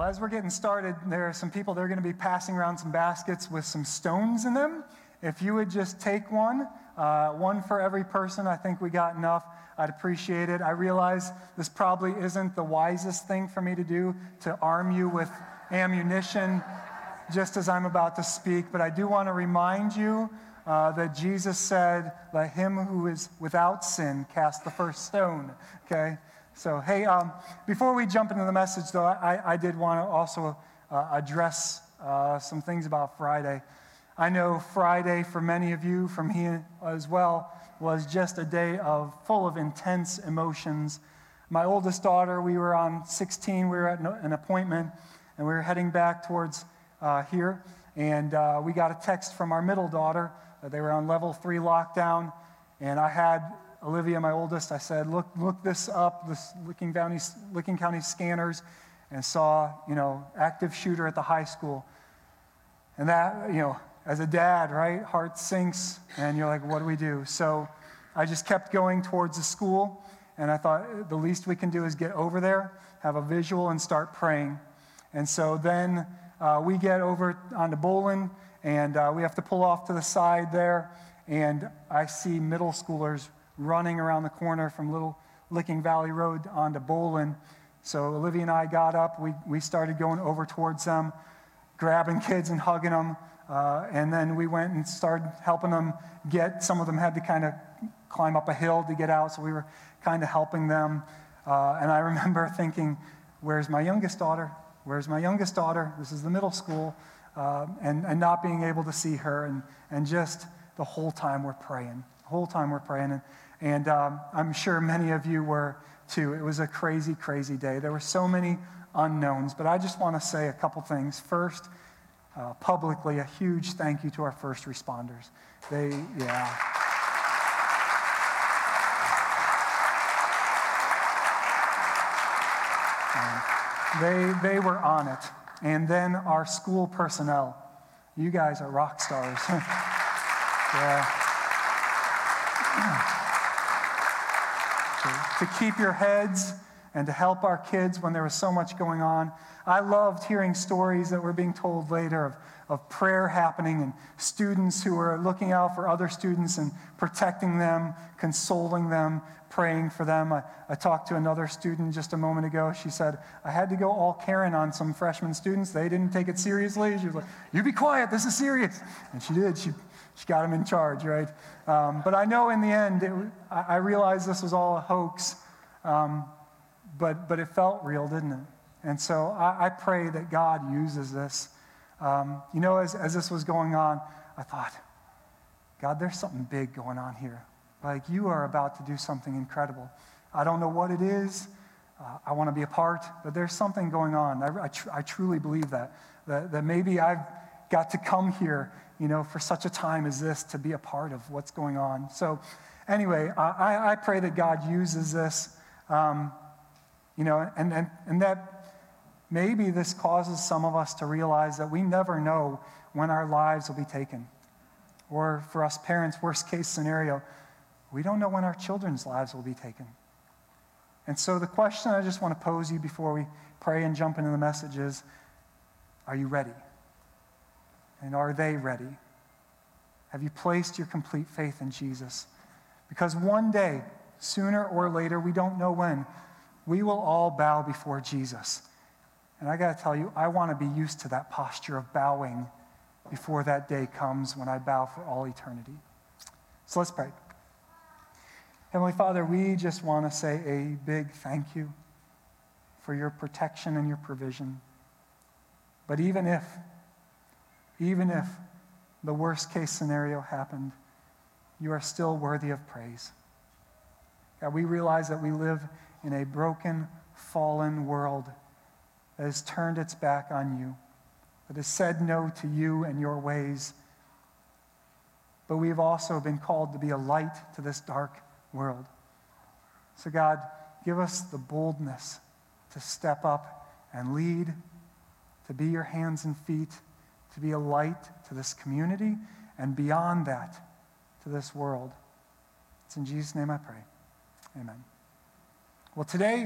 as we're getting started, there are some people that are going to be passing around some baskets with some stones in them. If you would just take one for every person, I think we got enough. I'd appreciate it. I realize this probably isn't the wisest thing for me to do, to arm you with ammunition just as I'm about to speak, but I do want to remind you that Jesus said, "Let him who is without sin cast the first stone," okay? So, hey, before we jump into the message, though, I did want to also address some things about Friday. I know Friday, for many of you, for me as well, was just a day full of intense emotions. My oldest daughter, we were on 16, we were at an appointment, and we were heading back towards here, and we got a text from our middle daughter that they were on level 3 lockdown, and I had Olivia, my oldest, I said, look this up, this Licking County scanners, and saw, active shooter at the high school. And that, as a dad, right, heart sinks, and you're like, what do we do? So I just kept going towards the school, and I thought the least we can do is get over there, have a visual, and start praying. And so then we get over onto Bolin, and we have to pull off to the side there, and I see middle schoolers running around the corner from Little Licking Valley Road onto Bolin. So Olivia and I got up. We started going over towards them, grabbing kids and hugging them, and then we went and started helping them get. Some of them had to kind of climb up a hill to get out, so we were kind of helping them. And I remember thinking, where's my youngest daughter? Where's my youngest daughter? This is the middle school. And not being able to see her, and just the whole time we're praying. The whole time we're praying. And I'm sure many of you were too. It was a crazy, crazy day. There were so many unknowns, but I just want to say a couple things. First, publicly, a huge thank you to our first responders. They were on it. And then our school personnel. You guys are rock stars. Yeah. To keep your heads and to help our kids when there was so much going on. I loved hearing stories that were being told later of prayer happening and students who were looking out for other students and protecting them, consoling them, praying for them. I talked to another student just a moment ago. She said, I had to go all Karen on some freshman students. They didn't take it seriously. She was like, you be quiet, this is serious. And she did. She got them in charge, right? But I know in the end, I realized this was all a hoax, but it felt real, didn't it? And so I pray that God uses this. As this was going on, I thought, God, there's something big going on here. Like, you are about to do something incredible. I don't know what it is. I want to be a part, but there's something going on. I truly believe that maybe I've got to come here, for such a time as this to be a part of what's going on. So anyway, I pray that God uses this, and that maybe this causes some of us to realize that we never know when our lives will be taken. Or for us parents, worst case scenario, we don't know when our children's lives will be taken. And so the question I just want to pose you before we pray and jump into the message is, are you ready? And are they ready? Have you placed your complete faith in Jesus? Because one day, sooner or later, we don't know when, we will all bow before Jesus. And I got to tell you, I want to be used to that posture of bowing before that day comes when I bow for all eternity. So let's pray. Heavenly Father, we just want to say a big thank you for your protection and your provision. But even if the worst case scenario happened, you are still worthy of praise. God, we realize that we live in a broken, fallen world that has turned its back on you, that has said no to you and your ways. But we've also been called to be a light to this dark world. So God, give us the boldness to step up and lead, to be your hands and feet, to be a light to this community, and beyond that, to this world. It's in Jesus' name I pray. Amen. Well, today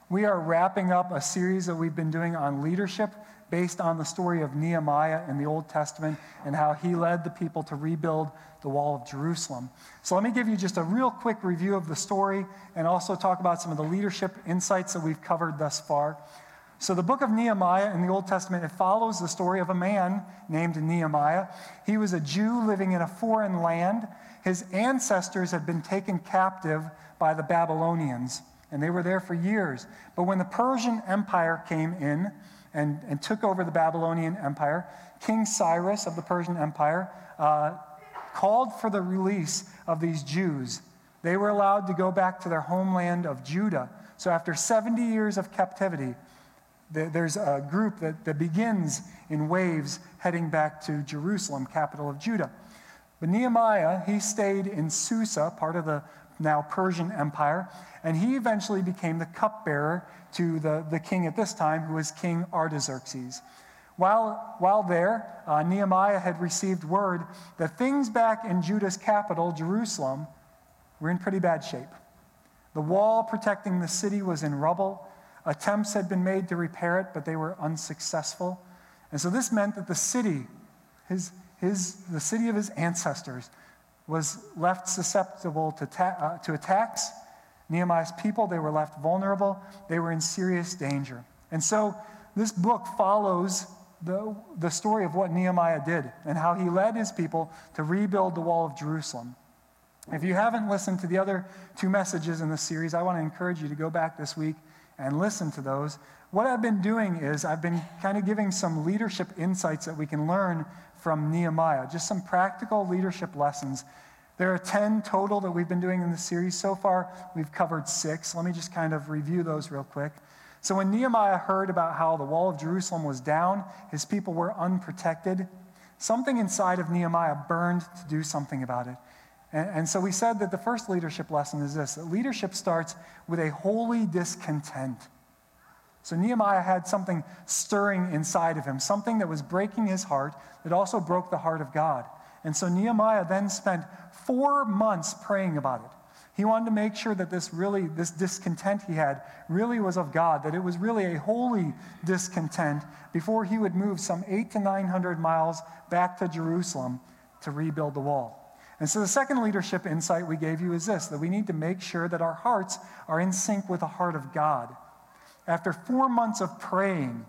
We are wrapping up a series that we've been doing on leadership based on the story of Nehemiah in the Old Testament and how he led the people to rebuild the wall of Jerusalem. So let me give you just a real quick review of the story and also talk about some of the leadership insights that we've covered thus far. So the book of Nehemiah in the Old Testament, it follows the story of a man named Nehemiah. He was a Jew living in a foreign land. His ancestors had been taken captive by the Babylonians, and they were there for years. But when the Persian Empire came in and took over the Babylonian Empire, King Cyrus of the Persian Empire called for the release of these Jews. They were allowed to go back to their homeland of Judah. So after 70 years of captivity, there's a group that begins in waves heading back to Jerusalem, capital of Judah. But Nehemiah, he stayed in Susa, part of the now Persian Empire, and he eventually became the cupbearer to the king at this time, who was King Artaxerxes. While there, Nehemiah had received word that things back in Judah's capital, Jerusalem, were in pretty bad shape. The wall protecting the city was in rubble. Attempts had been made to repair it, but they were unsuccessful. And so this meant that the city, the city of his ancestors, was left susceptible to attacks. Nehemiah's people, they were left vulnerable. They were in serious danger. And so this book follows the story of what Nehemiah did and how he led his people to rebuild the wall of Jerusalem. If you haven't listened to the other two messages in this series, I want to encourage you to go back this week and listen to those. What I've been doing is I've been kind of giving some leadership insights that we can learn from Nehemiah, just some practical leadership lessons. There are 10 total that we've been doing in this series. So far, we've covered 6. Let me just kind of review those real quick. So when Nehemiah heard about how the wall of Jerusalem was down, his people were unprotected, something inside of Nehemiah burned to do something about it. And so we said that the first leadership lesson is this, that leadership starts with a holy discontent. So Nehemiah had something stirring inside of him, something that was breaking his heart, that also broke the heart of God. And so Nehemiah then spent 4 months praying about it. He wanted to make sure that this discontent he had really was of God, that it was really a holy discontent before he would move some 800 to 900 miles back to Jerusalem to rebuild the wall. And so the second leadership insight we gave you is this, that we need to make sure that our hearts are in sync with the heart of God. After 4 months of praying,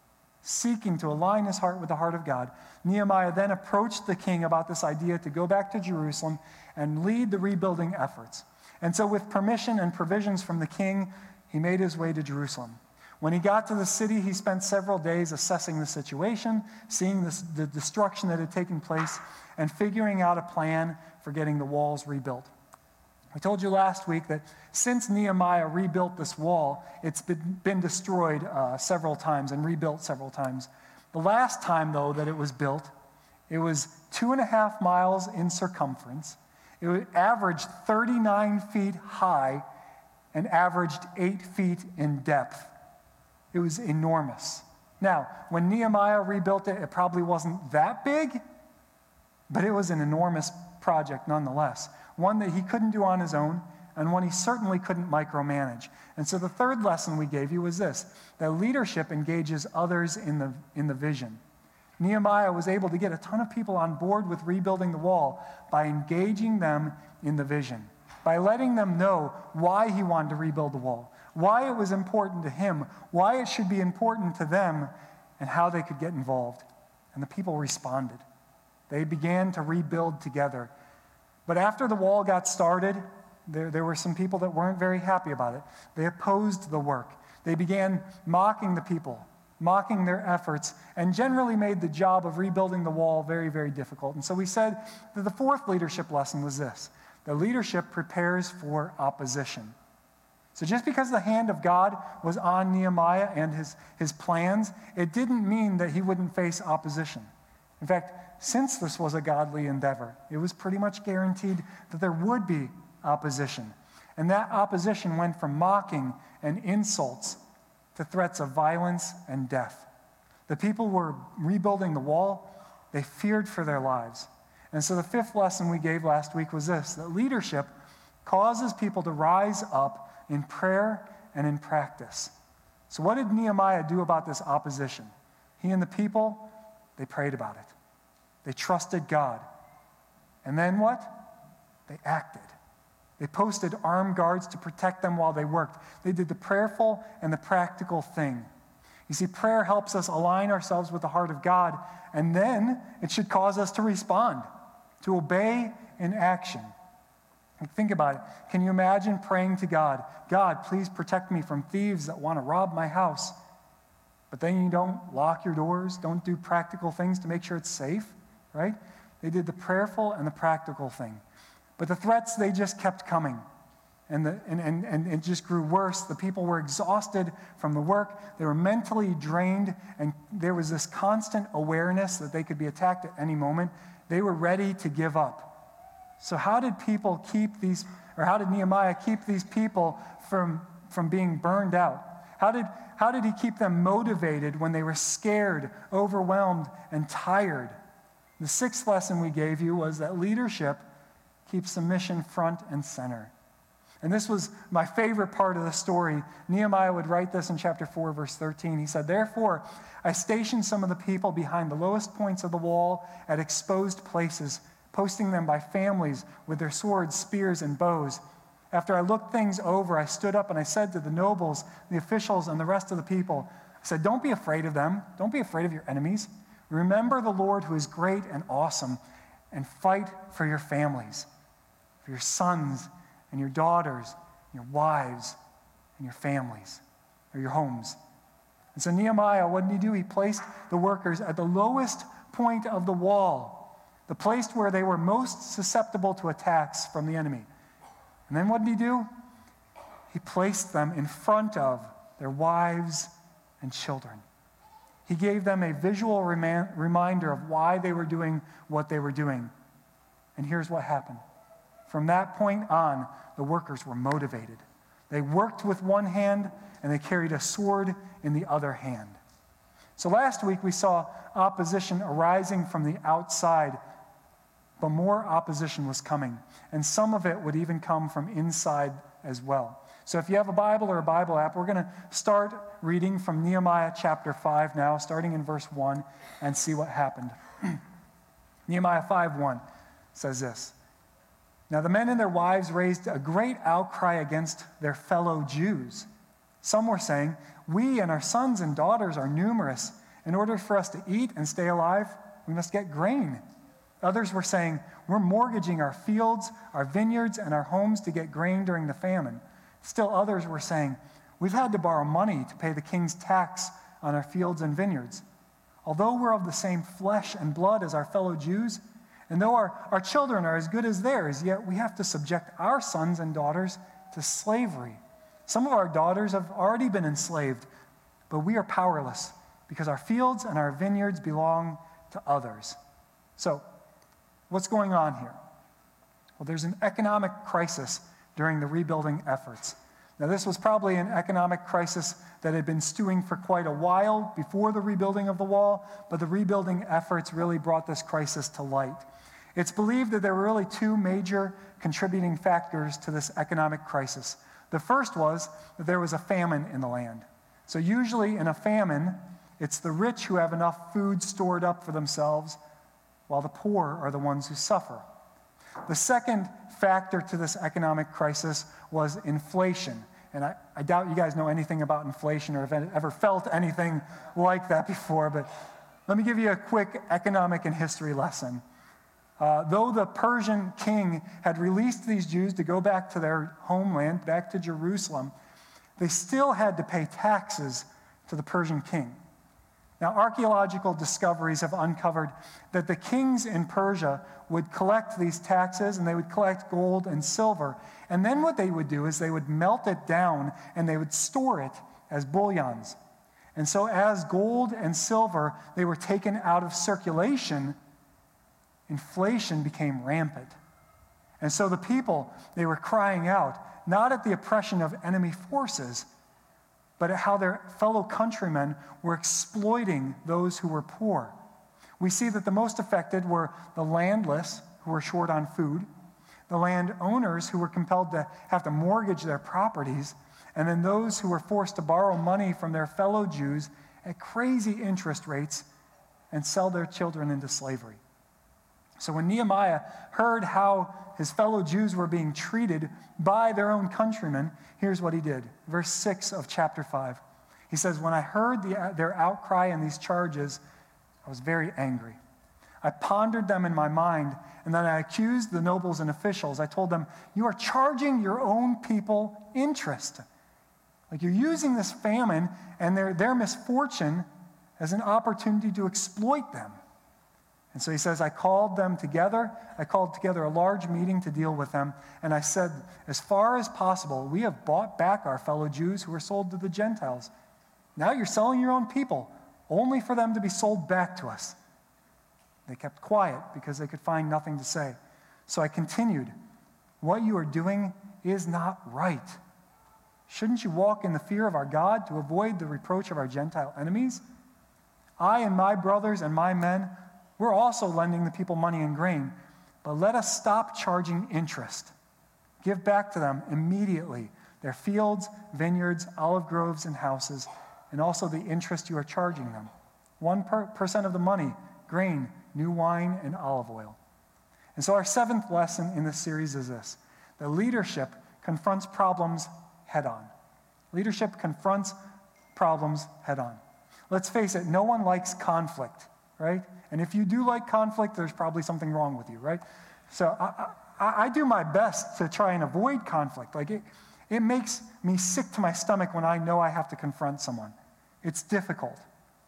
seeking to align his heart with the heart of God, Nehemiah then approached the king about this idea to go back to Jerusalem and lead the rebuilding efforts. And so with permission and provisions from the king, he made his way to Jerusalem. When he got to the city, he spent several days assessing the situation, seeing the destruction that had taken place, and figuring out a plan for getting the walls rebuilt. I told you last week that since Nehemiah rebuilt this wall, it's been destroyed several times and rebuilt several times. The last time, though, that it was built, it was 2.5 miles in circumference. It averaged 39 feet high and averaged 8 feet in depth. It was enormous. Now, when Nehemiah rebuilt it, it probably wasn't that big, but it was an enormous project nonetheless. One that he couldn't do on his own, and one he certainly couldn't micromanage. And so the third lesson we gave you was this, that leadership engages others in the vision. Nehemiah was able to get a ton of people on board with rebuilding the wall by engaging them in the vision, by letting them know why he wanted to rebuild the wall, why it was important to him, why it should be important to them, and how they could get involved. And the people responded. They began to rebuild together. But after the wall got started, there were some people that weren't very happy about it. They opposed the work. They began mocking the people, mocking their efforts, and generally made the job of rebuilding the wall very, very difficult. And so we said that the fourth leadership lesson was this, that leadership prepares for opposition. So just because the hand of God was on Nehemiah and his plans, it didn't mean that he wouldn't face opposition. In fact, since this was a godly endeavor, it was pretty much guaranteed that there would be opposition. And that opposition went from mocking and insults to threats of violence and death. The people were rebuilding the wall. They feared for their lives. And so the fifth lesson we gave last week was this, that leadership causes people to rise up in prayer and in practice. So what did Nehemiah do about this opposition? He and the people, they prayed about it. They trusted God. And then what? They acted. They posted armed guards to protect them while they worked. They did the prayerful and the practical thing. You see, prayer helps us align ourselves with the heart of God, and then it should cause us to respond, to obey in action. Think about it. Can you imagine praying to God, God, please protect me from thieves that want to rob my house? But then you don't lock your doors, don't do practical things to make sure it's safe, right? They did the prayerful and the practical thing. But the threats, they just kept coming. And it just grew worse. The people were exhausted from the work. They were mentally drained, and there was this constant awareness that they could be attacked at any moment. They were ready to give up. So how did Nehemiah keep these people from being burned out? How did he keep them motivated when they were scared, overwhelmed, and tired? The sixth lesson we gave you was that leadership keeps the mission front and center. And this was my favorite part of the story. Nehemiah would write this in chapter 4, verse 13. He said, "Therefore, I stationed some of the people behind the lowest points of the wall at exposed places, posting them by families with their swords, spears, and bows. After I looked things over, I stood up and I said to the nobles, the officials, and the rest of the people, I said, don't be afraid of them. Don't be afraid of your enemies. Remember the Lord who is great and awesome, and fight for your families, for your sons and your daughters, your wives, and your families, or your homes." And so Nehemiah, what did he do? He placed the workers at the lowest point of the wall, the place where they were most susceptible to attacks from the enemy. And then what did he do? He placed them in front of their wives and children. He gave them a visual reminder of why they were doing what they were doing. And here's what happened. From that point on, the workers were motivated. They worked with one hand, and they carried a sword in the other hand. So last week we saw opposition arising from the outside, but more opposition was coming. And some of it would even come from inside as well. So if you have a Bible or a Bible app, we're going to start reading from Nehemiah chapter 5 now, starting in verse 1, and see what happened. Nehemiah 5:1 says this. "Now the men and their wives raised a great outcry against their fellow Jews. Some were saying, 'We and our sons and daughters are numerous. In order for us to eat and stay alive, we must get grain.' Others were saying, 'We're mortgaging our fields, our vineyards, and our homes to get grain during the famine.' Still others were saying, 'We've had to borrow money to pay the king's tax on our fields and vineyards. Although we're of the same flesh and blood as our fellow Jews, and though our children are as good as theirs, yet we have to subject our sons and daughters to slavery. Some of our daughters have already been enslaved, but we are powerless because our fields and our vineyards belong to others.'" So, what's going on here? Well, there's an economic crisis during the rebuilding efforts. Now, this was probably an economic crisis that had been stewing for quite a while before the rebuilding of the wall, but the rebuilding efforts really brought this crisis to light. It's believed that there were really two major contributing factors to this economic crisis. The first was that there was a famine in the land. So usually in a famine, it's the rich who have enough food stored up for themselves, while the poor are the ones who suffer. The second factor to this economic crisis was inflation. And I doubt you guys know anything about inflation or have ever felt anything like that before, but let me give you a quick economic and history lesson. Though the Persian king had released these Jews to go back to their homeland, back to Jerusalem, they still had to pay taxes to the Persian king. Now, archaeological discoveries have uncovered that the kings in Persia would collect these taxes, and they would collect gold and silver. And then what they would do is they would melt it down, and they would store it as bullions. And so as gold and silver, they were taken out of circulation, inflation became rampant. And so the people, they were crying out, not at the oppression of enemy forces, but at how their fellow countrymen were exploiting those who were poor. We see that the most affected were the landless, who were short on food, the landowners, who were compelled to have to mortgage their properties, and then those who were forced to borrow money from their fellow Jews at crazy interest rates and sell their children into slavery. So when Nehemiah heard how his fellow Jews were being treated by their own countrymen, here's what he did. Verse 6 of chapter 5. He says, "When I heard their outcry and these charges, I was very angry. I pondered them in my mind, and then I accused the nobles and officials. I told them, 'You are charging your own people interest.'" Like, you're using this famine and their misfortune as an opportunity to exploit them. And so he says, I called together a large meeting to deal with them, and I said, "As far as possible, we have bought back our fellow Jews who were sold to the Gentiles. Now you're selling your own people, only for them to be sold back to us." They kept quiet because they could find nothing to say. So I continued, "What you are doing is not right. Shouldn't you walk in the fear of our God to avoid the reproach of our Gentile enemies? I and my brothers and my men, we're also lending the people money and grain, but let us stop charging interest. Give back to them immediately their fields, vineyards, olive groves, and houses, and also the interest you are charging them. 1% of the money, grain, new wine, and olive oil." And so our seventh lesson in this series is this: that leadership confronts problems head on. Leadership confronts problems head on. Let's face it, no one likes conflict, right? And if you do like conflict, there's probably something wrong with you, right? So I do my best to try and avoid conflict. Like, it makes me sick to my stomach when I know I have to confront someone. It's difficult.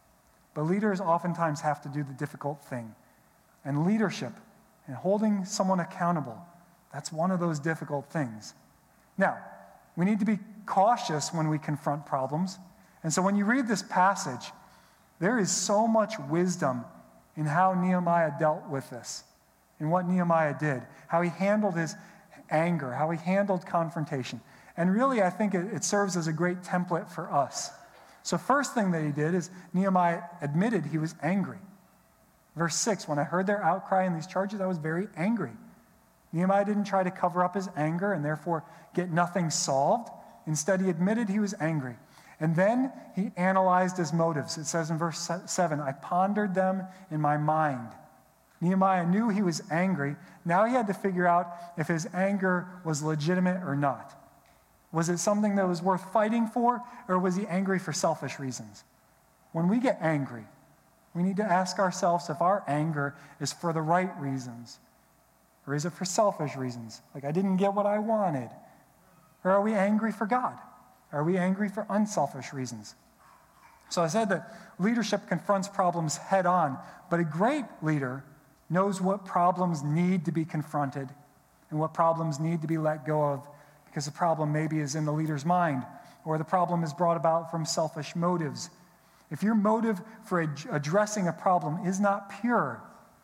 But leaders oftentimes have to do the difficult thing. And leadership and holding someone accountable, that's one of those difficult things. Now, we need to be cautious when we confront problems. And so when you read this passage, there is so much wisdom in how Nehemiah dealt with this, in what Nehemiah did, how he handled his anger, how he handled confrontation. And really, I think it serves as a great template for us. So first thing that he did is Nehemiah admitted he was angry. Verse 6, "When I heard their outcry and these charges, I was very angry." Nehemiah didn't try to cover up his anger and therefore get nothing solved. Instead, he admitted he was angry. And then he analyzed his motives. It says in verse 7, "I pondered them in my mind." Nehemiah knew he was angry. Now he had to figure out if his anger was legitimate or not. Was it something that was worth fighting for, or was he angry for selfish reasons? When we get angry, we need to ask ourselves if our anger is for the right reasons, or is it for selfish reasons? Like, I didn't get what I wanted. Or are we angry for God? Are we angry for unselfish reasons? So I said that leadership confronts problems head on, but a great leader knows what problems need to be confronted and what problems need to be let go of, because the problem maybe is in the leader's mind, or the problem is brought about from selfish motives. If your motive for addressing a problem is not pure,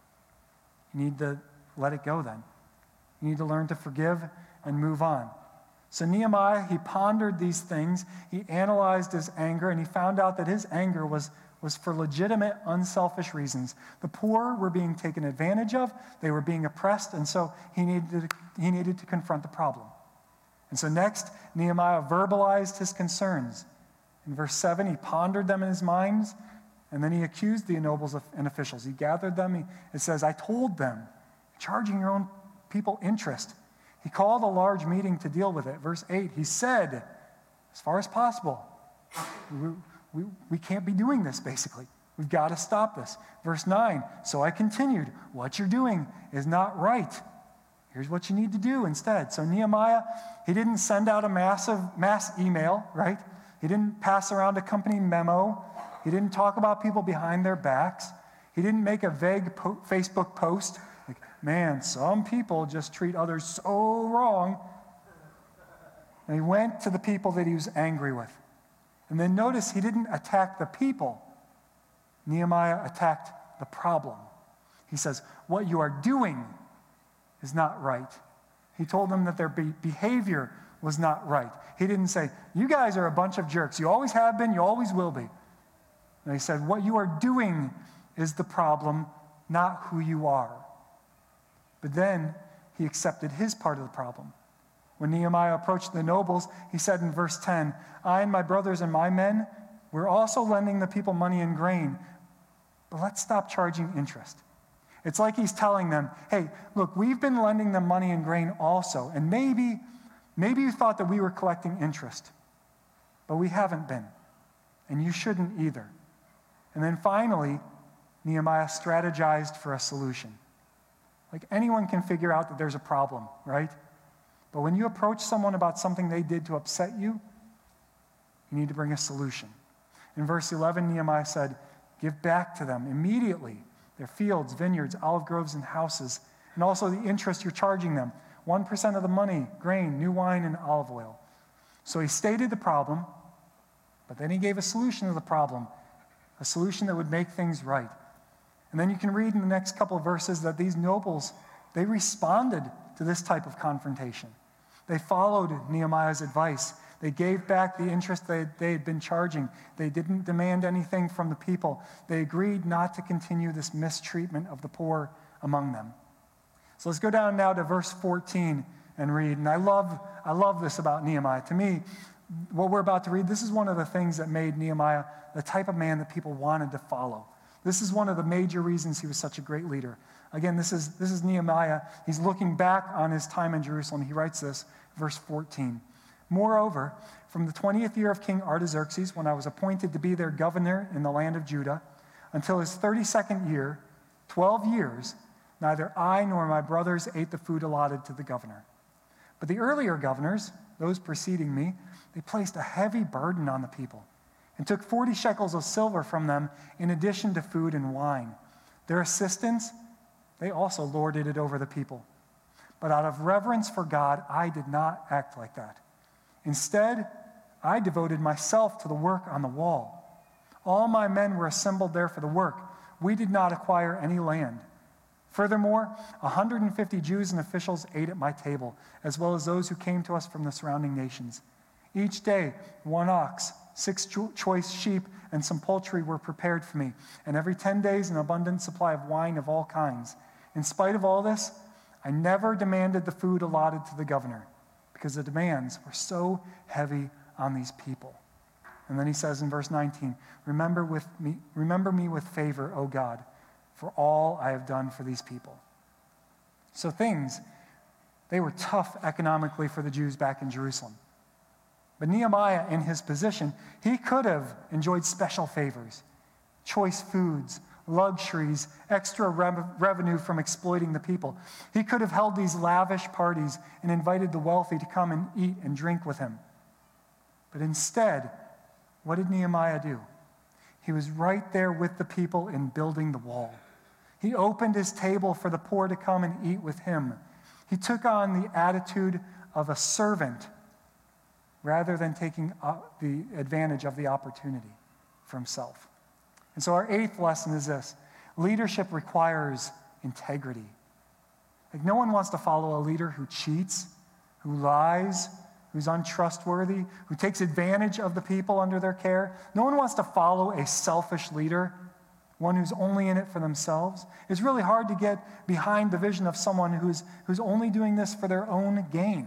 you need to let it go then. You need to learn to forgive and move on. So Nehemiah, he pondered these things, he analyzed his anger, and he found out that his anger was for legitimate, unselfish reasons. The poor were being taken advantage of, they were being oppressed, and so he needed to confront the problem. And so next, Nehemiah verbalized his concerns. In verse 7, he pondered them in his mind, and then he accused the nobles and officials. He gathered them. It says, "I told them, charging your own people interest." He called a large meeting to deal with it. Verse 8, he said, "As far as possible, we can't be doing this, basically. We've got to stop this." Verse 9, "So I continued, what you're doing is not right. Here's what you need to do instead." So Nehemiah, he didn't send out a mass email, right? He didn't pass around a company memo. He didn't talk about people behind their backs. He didn't make a vague Facebook post like, "Man, some people just treat others so wrong." And he went to the people that he was angry with. And then notice he didn't attack the people. Nehemiah attacked the problem. He says, "What you are doing is not right." He told them that their behavior was not right. He didn't say, "You guys are a bunch of jerks. You always have been, you always will be." And he said, "What you are doing is the problem, not who you are." But then he accepted his part of the problem. When Nehemiah approached the nobles, he said in verse 10, I and my brothers and my men, we're also lending the people money and grain, but let's stop charging interest. It's like he's telling them, hey, look, we've been lending them money and grain also, and maybe you thought that we were collecting interest, but we haven't been, and you shouldn't either. And then finally, Nehemiah strategized for a solution. Like anyone can figure out that there's a problem, right? But when you approach someone about something they did to upset you, you need to bring a solution. In verse 11, Nehemiah said, give back to them immediately their fields, vineyards, olive groves, and houses, and also the interest you're charging them, 1% of the money, grain, new wine, and olive oil. So he stated the problem, but then he gave a solution to the problem, a solution that would make things right. And then you can read in the next couple of verses that these nobles, they responded to this type of confrontation. They followed Nehemiah's advice. They gave back the interest they had been charging. They didn't demand anything from the people. They agreed not to continue this mistreatment of the poor among them. So let's go down now to verse 14 and read. And I love this about Nehemiah. To me, what we're about to read, this is one of the things that made Nehemiah the type of man that people wanted to follow. This is one of the major reasons he was such a great leader. Again, this is Nehemiah. He's looking back on his time in Jerusalem. He writes this, verse 14. Moreover, from the 20th year of King Artaxerxes, when I was appointed to be their governor in the land of Judah, until his 32nd year, 12 years, neither I nor my brothers ate the food allotted to the governor. But the earlier governors, those preceding me, they placed a heavy burden on the people and took 40 shekels of silver from them in addition to food and wine. Their assistants, they also lorded it over the people. But out of reverence for God, I did not act like that. Instead, I devoted myself to the work on the wall. All my men were assembled there for the work. We did not acquire any land. Furthermore, 150 Jews and officials ate at my table, as well as those who came to us from the surrounding nations. Each day, 1 ox, 6 choice sheep, and some poultry were prepared for me, and every 10 days an abundant supply of wine of all kinds. In spite of all this, I never demanded the food allotted to the governor, because the demands were so heavy on these people. And then he says in verse 19, remember me with favor, O God, for all I have done for these people. So they were tough economically for the Jews back in Jerusalem. But Nehemiah, in his position, he could have enjoyed special favors, choice foods, luxuries, extra revenue from exploiting the people. He could have held these lavish parties and invited the wealthy to come and eat and drink with him. But instead, what did Nehemiah do? He was right there with the people in building the wall. He opened his table for the poor to come and eat with him. He took on the attitude of a servant rather than taking the advantage of the opportunity for himself. And so our 8th lesson is this: leadership requires integrity. Like, no one wants to follow a leader who cheats, who lies, who's untrustworthy, who takes advantage of the people under their care. No one wants to follow a selfish leader, one who's only in it for themselves. It's really hard to get behind the vision of someone who's only doing this for their own gain.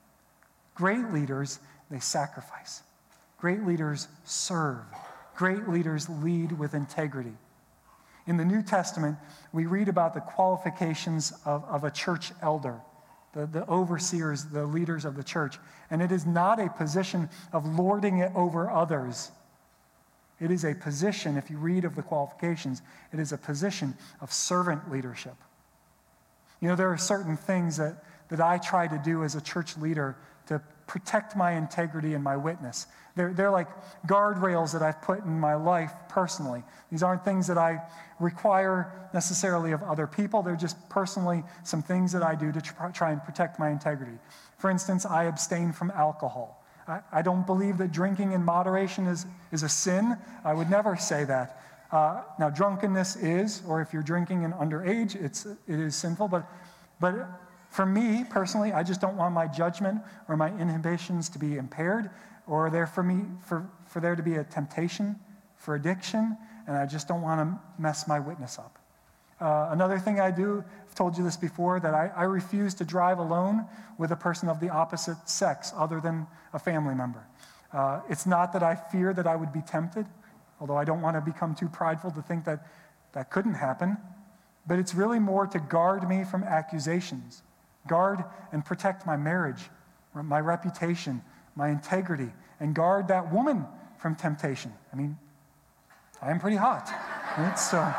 Great leaders, they sacrifice. Great leaders serve. Great leaders lead with integrity. In the New Testament, we read about the qualifications of a church elder, the overseers, the leaders of the church. And it is not a position of lording it over others. It is a position, if you read of the qualifications, it is a position of servant leadership. You know, there are certain things that I try to do as a church leader to protect my integrity and my witness. They're like guardrails that I've put in my life personally. These aren't things that I require necessarily of other people. They're just personally some things that I do to try and protect my integrity. For instance, I abstain from alcohol. I don't believe that drinking in moderation is a sin. I would never say that. Now, drunkenness is, or if you're drinking in underage, it is sinful. But for me personally, I just don't want my judgment or my inhibitions to be impaired, or for there to be a temptation for addiction, and I just don't want to mess my witness up. Another thing I do, I've told you this before, that I refuse to drive alone with a person of the opposite sex other than a family member. It's not that I fear that I would be tempted, although I don't want to become too prideful to think that that couldn't happen, but it's really more to guard me from accusations, guard and protect my marriage, my reputation, my integrity, and guard that woman from temptation. I mean, I am pretty hot, right? So,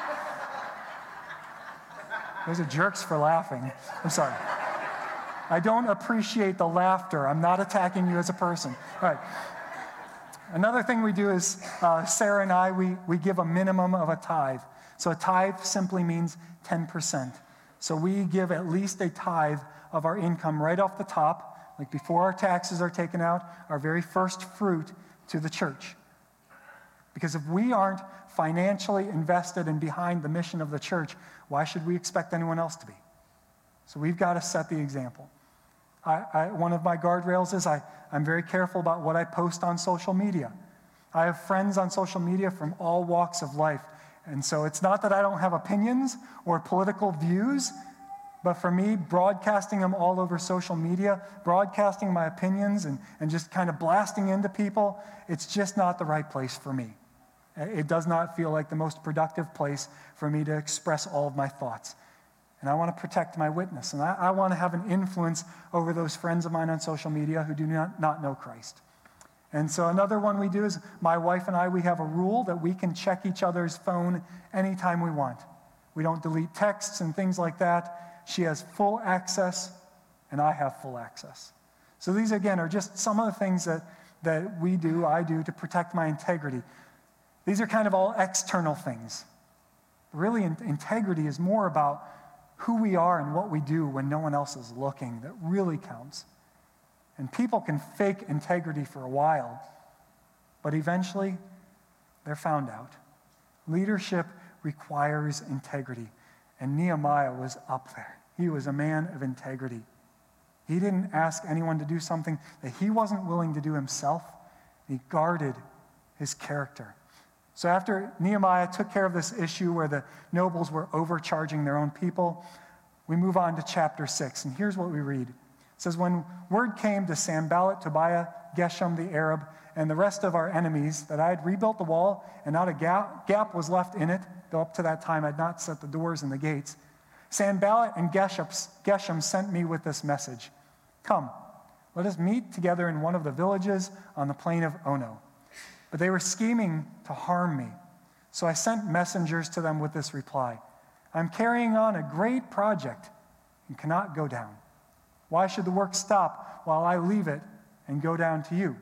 those are jerks for laughing. I'm sorry. I don't appreciate the laughter. I'm not attacking you as a person. All right. Another thing we do is, Sarah and I, we give a minimum of a tithe. So a tithe simply means 10%. So we give at least a tithe of our income right off the top, like before our taxes are taken out, our very first fruit to the church. Because if we aren't financially invested and behind the mission of the church, why should we expect anyone else to be? So we've got to set the example. One of my guardrails is I'm very careful about what I post on social media. I have friends on social media from all walks of life. And so it's not that I don't have opinions or political views, but for me, broadcasting them all over social media, broadcasting my opinions and just kind of blasting into people, it's just not the right place for me. It does not feel like the most productive place for me to express all of my thoughts. And I want to protect my witness. And I want to have an influence over those friends of mine on social media who do not know Christ. And so another one we do is my wife and I, we have a rule that we can check each other's phone anytime we want. We don't delete texts and things like that. She has full access, and I have full access. So these, again, are just some of the things that I do to protect my integrity. These are kind of all external things. Really, integrity is more about who we are and what we do when no one else is looking that really counts. And people can fake integrity for a while, but eventually they're found out. Leadership requires integrity, and Nehemiah was up there. He was a man of integrity. He didn't ask anyone to do something that he wasn't willing to do himself. He guarded his character. So after Nehemiah took care of this issue where the nobles were overcharging their own people, we move on to chapter 6. And here's what we read. It says, when word came to Sanballat, Tobiah, Geshem the Arab, and the rest of our enemies that I had rebuilt the wall and not a gap was left in it, though up to that time I had not set the doors and the gates, Sanballat and Geshem sent me with this message. Come, let us meet together in one of the villages on the plain of Ono. But they were scheming to harm me. So I sent messengers to them with this reply. I'm carrying on a great project and cannot go down. Why should the work stop while I leave it and go down to you?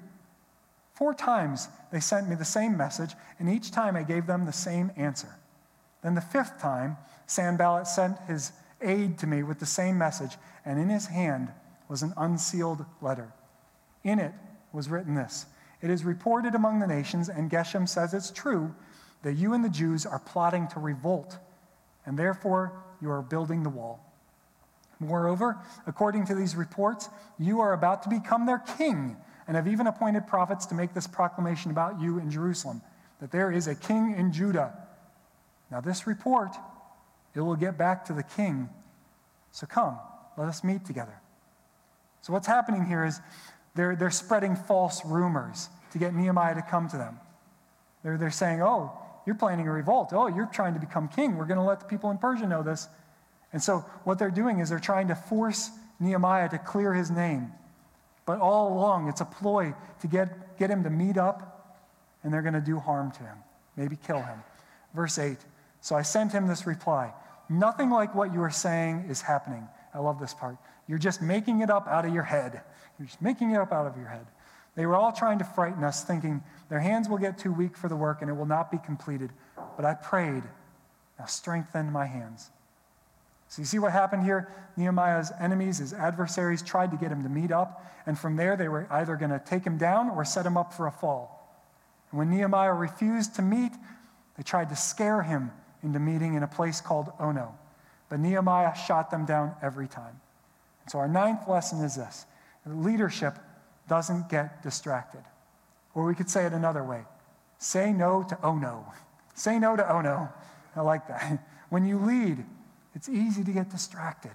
4 times they sent me the same message, and each time I gave them the same answer. Then the 5th time, Sanballat sent his aide to me with the same message, and in his hand was an unsealed letter. In it was written this: It is reported among the nations, and Geshem says it's true, that you and the Jews are plotting to revolt, and therefore you are building the wall. Moreover, according to these reports, you are about to become their king, and have even appointed prophets to make this proclamation about you in Jerusalem, that there is a king in Judah. Now this report, it will get back to the king. So come, let us meet together. So what's happening here is they're spreading false rumors to get Nehemiah to come to them. They're saying, oh, you're planning a revolt. Oh, you're trying to become king. We're going to let the people in Persia know this. And so what they're doing is they're trying to force Nehemiah to clear his name. But all along, it's a ploy to get him to meet up, and they're going to do harm to him, maybe kill him. Verse 8, so I sent him this reply. Nothing like what you are saying is happening. I love this part. You're just making it up out of your head. You're just making it up out of your head. They were all trying to frighten us, thinking their hands will get too weak for the work and it will not be completed. But I prayed, now strengthen my hands. So you see what happened here? Nehemiah's enemies, his adversaries, tried to get him to meet up, and from there they were either going to take him down or set him up for a fall. And when Nehemiah refused to meet, they tried to scare him into meeting in a place called Ono. But Nehemiah shot them down every time. And so our 9th lesson is this: leadership doesn't get distracted. Or we could say it another way. Say no to Ono. Say no to Ono. I like that. when you lead, it's easy to get distracted.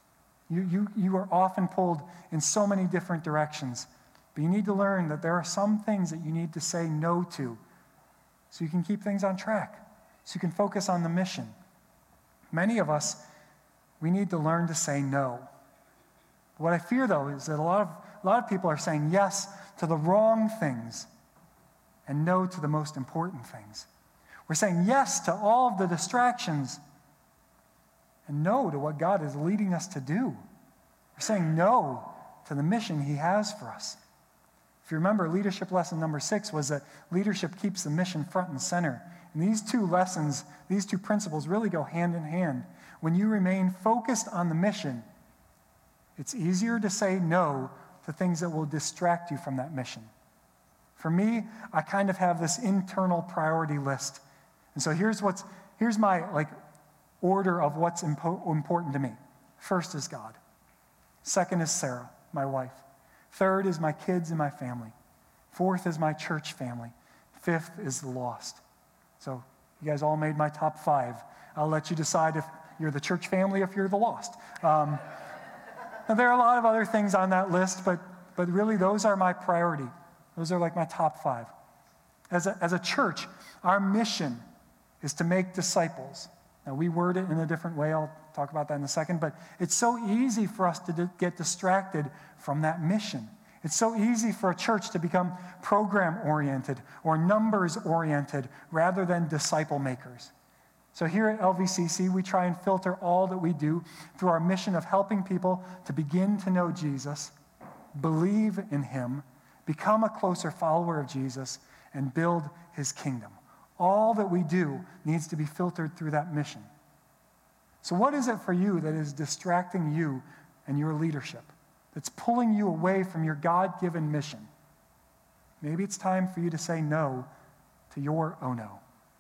You are often pulled in so many different directions. But you need to learn that there are some things that you need to say no to so you can keep things on track, so you can focus on the mission. Many of us, we need to learn to say no. What I fear, though, is that a lot of people are saying yes to the wrong things and no to the most important things. We're saying yes to all of the distractions and no to what God is leading us to do. We're saying no to the mission he has for us. If you remember, leadership lesson number 6 was that leadership keeps the mission front and center. And these two lessons, these two principles really go hand in hand. When you remain focused on the mission, it's easier to say no to things that will distract you from that mission. For me, I kind of have this internal priority list. And so here's my order of what's important to me. First is God. Second is Sarah, my wife. Third is my kids and my family. Fourth is my church family. Fifth is the lost. So you guys all made my top 5. I'll let you decide if you're the church family, if you're the lost. Now, there are a lot of other things on that list, but really those are my priority. Those are like my top 5. As a church, our mission is to make disciples. Now, we word it in a different way. I'll talk about that in a second. But it's so easy for us to get distracted from that mission. It's so easy for a church to become program-oriented or numbers-oriented rather than disciple makers. So here at LVCC, we try and filter all that we do through our mission of helping people to begin to know Jesus, believe in him, become a closer follower of Jesus, and build his kingdom. All that we do needs to be filtered through that mission. So what is it for you that is distracting you and your leadership, that's pulling you away from your God-given mission? Maybe it's time for you to say no to your oh no.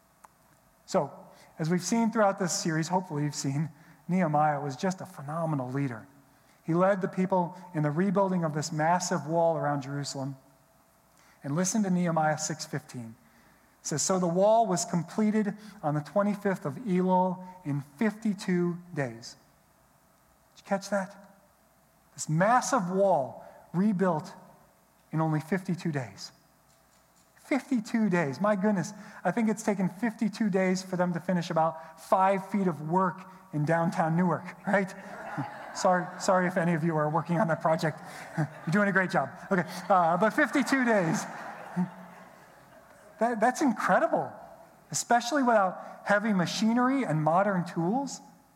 So, as we've seen throughout this series, hopefully you've seen, Nehemiah was just a phenomenal leader. He led the people in the rebuilding of this massive wall around Jerusalem. And listen to Nehemiah 6:15. It says, so the wall was completed on the 25th of Elul in 52 days. Did you catch that? This massive wall rebuilt in only 52 days. 52 days. My goodness, I think it's taken 52 days for them to finish about 5 feet of work in downtown Newark, right? Sorry if any of you are working on that project. You're doing a great job. Okay, but 52 days. That's incredible, especially without heavy machinery and modern tools.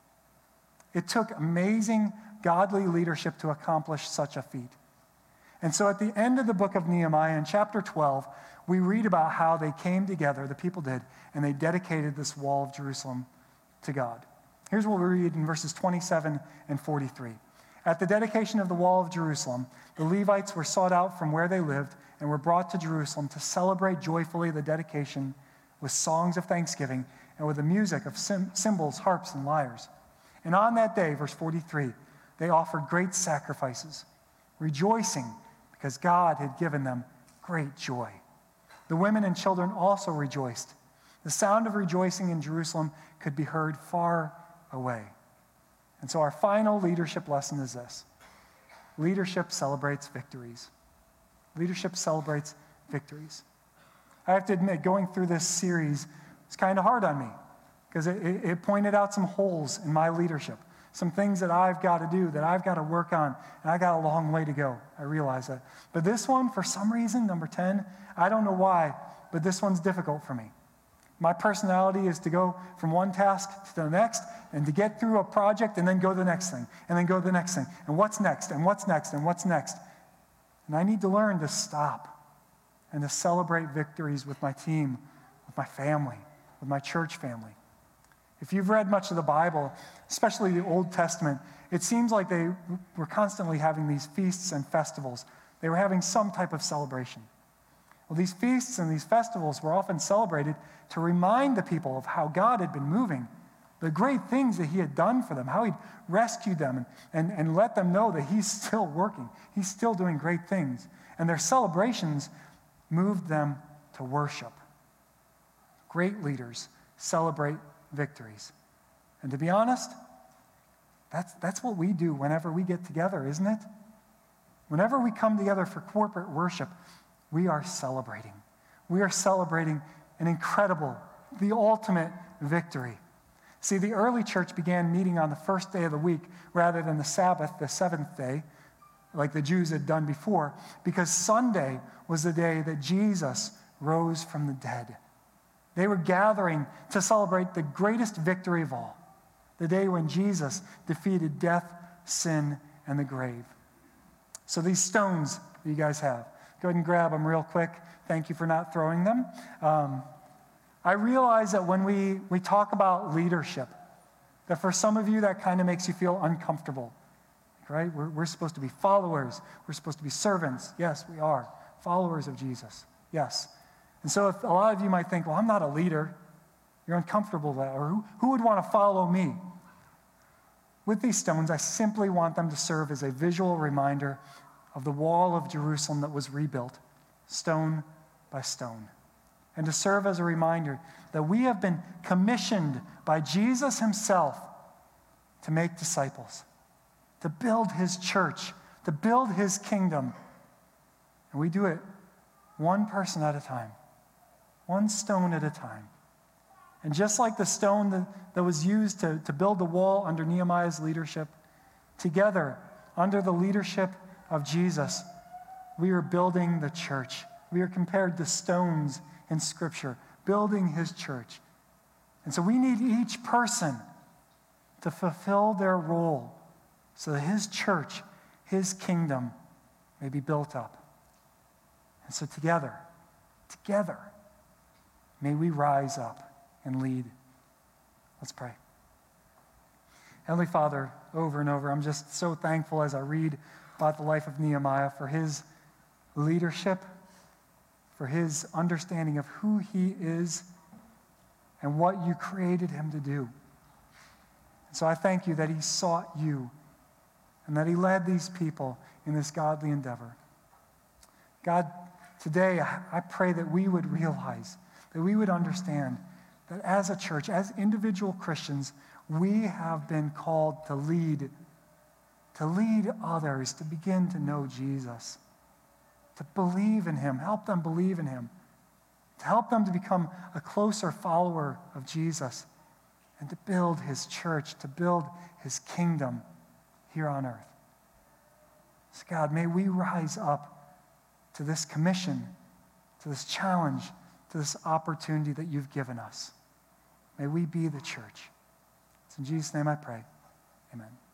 It took amazing godly leadership to accomplish such a feat. And so at the end of the book of Nehemiah, in chapter 12, we read about how they came together, the people did, and they dedicated this wall of Jerusalem to God. Here's what we read in verses 27 and 43. At the dedication of the wall of Jerusalem, the Levites were sought out from where they lived and were brought to Jerusalem to celebrate joyfully the dedication with songs of thanksgiving and with the music of cymbals, harps, and lyres. And on that day, verse 43, they offered great sacrifices, rejoicing because God had given them great joy. The women and children also rejoiced. The sound of rejoicing in Jerusalem could be heard far away. And so our final leadership lesson is this. Leadership celebrates victories. Leadership celebrates victories. I have to admit, going through this series was kind of hard on me because it pointed out some holes in my leadership, some things that I've got to do, that I've got to work on, and I got a long way to go. I realize that. But this one, for some reason, number 10, I don't know why, but this one's difficult for me. My personality is to go from one task to the next and to get through a project and then go to the next thing and then go to the next thing. And what's next and what's next and what's next? And I need to learn to stop and to celebrate victories with my team, with my family, with my church family. If you've read much of the Bible, especially the Old Testament, it seems like they were constantly having these feasts and festivals. They were having some type of celebration. Well, these feasts and these festivals were often celebrated to remind the people of how God had been moving, the great things that he had done for them, how he'd rescued them and let them know that he's still working. He's still doing great things. And their celebrations moved them to worship. Great leaders celebrate victories. And to be honest, that's what we do whenever we get together, isn't it? Whenever we come together for corporate worship, we are celebrating. We are celebrating an incredible, the ultimate victory. See, the early church began meeting on the first day of the week rather than the Sabbath, the seventh day, like the Jews had done before, because Sunday was the day that Jesus rose from the dead. They were gathering to celebrate the greatest victory of all, the day when Jesus defeated death, sin, and the grave. So these stones that you guys have, go ahead and grab them real quick. Thank you for not throwing them. I realize that when we talk about leadership, that for some of you that kind of makes you feel uncomfortable, right? We're supposed to be followers. We're supposed to be servants. Yes, we are. Followers of Jesus. Yes. And so if a lot of you might think, well, I'm not a leader. You're uncomfortable with that. Or who would want to follow me? With these stones, I simply want them to serve as a visual reminder of the wall of Jerusalem that was rebuilt, stone by stone. And to serve as a reminder that we have been commissioned by Jesus himself to make disciples, to build his church, to build his kingdom. And we do it one person at a time, one stone at a time. And just like the stone that was used to build the wall under Nehemiah's leadership, together, under the leadership of Jesus, we are building the church. We are compared to stones in Scripture, building his church. And so we need each person to fulfill their role so that his church, his kingdom may be built up. And so together, may we rise up and lead. Let's pray. Heavenly Father, over and over, I'm just so thankful as I read about the life of Nehemiah for his leadership, for his understanding of who he is and what you created him to do. And so I thank you that he sought you and that he led these people in this godly endeavor. God, today I pray that we would realize, that we would understand that as a church, as individual Christians, we have been called to lead others to begin to know Jesus, to believe in him, help them believe in him, to help them to become a closer follower of Jesus, and to build his church, to build his kingdom here on earth. So God, may we rise up to this commission, to this challenge, to this opportunity that you've given us. May we be the church. It's in Jesus' name I pray. Amen.